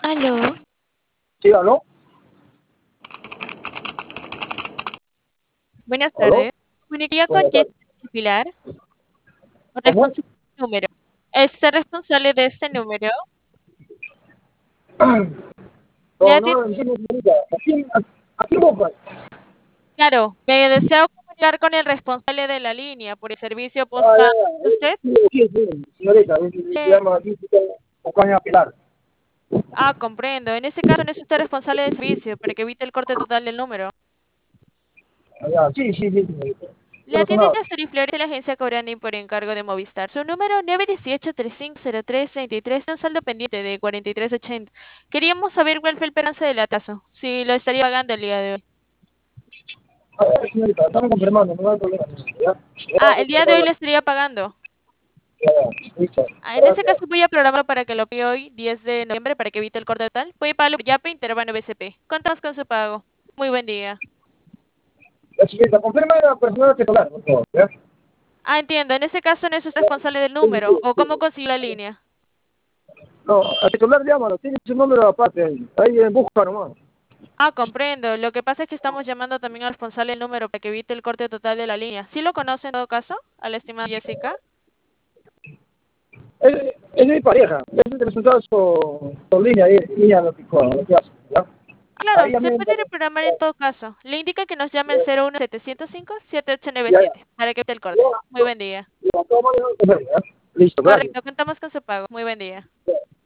Aló, Sí, aló, buenas aló, tardes. Comunicaría con buenas tardes. Jessica Pilar, ¿Cómo? responsable del número. ¿Es responsable de este número? Le No, atiendo. no, entiendo, señorita. ¿A quién buscan? Claro, me deseo comunicar con el responsable de la línea por el servicio Ah, postpago. ya, ¿Usted? sí, sí, sí, señorita, se Eh, llama Jessica Ocaña Pilar. comprendo. En ese caso no es usted responsable del servicio para que evite el corte total del número. Ah, ya, sí, sí, sí, señorita. ¿Qué Le pasó atiende nada? Nestor y Flores de la agencia Cobrani por encargo de Movistar. Su número 918-3503-33 tiene un saldo pendiente de 43.80. Queríamos saber cuál fue el balance del atraso, si lo estaría pagando el día de hoy. A ver, señorita, estamos confirmando, no hay problema, señorita, ¿ya? Voy a El día de confirmar hoy lo estaría pagando. ya, ya, listo. En ese Gracias. caso voy a programarlo para que lo pague hoy, 10 de noviembre, para que evite el corte total. Voy a pagarlo por Yape Interbanco BCP. Contamos con su pago. Muy buen día. La señorita, confirma la persona titular, por favor, ¿ya? Entiendo. En ese caso no es usted responsable del Sí, número. sí, ¿O sí. cómo consiguió la línea? No, al titular llámalo, tiene su número aparte, ahí busca nomás. Comprendo. Lo que pasa es que estamos llamando también al responsable del número para que evite el corte total de la línea. ¿Sí lo conoce en todo caso, a la estimada Jessica? Es mi pareja, es el resultado su línea, ahí, línea lo que hace, ¿ya? Claro, Ahí ya se me puede reprogramar en todo caso. Le indica que nos llame al 01705 ya, ya. 7897 para que evite el corte. Muy buen día. Ya, toma, ya, ya. Listo, gracias. Correcto, contamos con su pago. Muy buen día.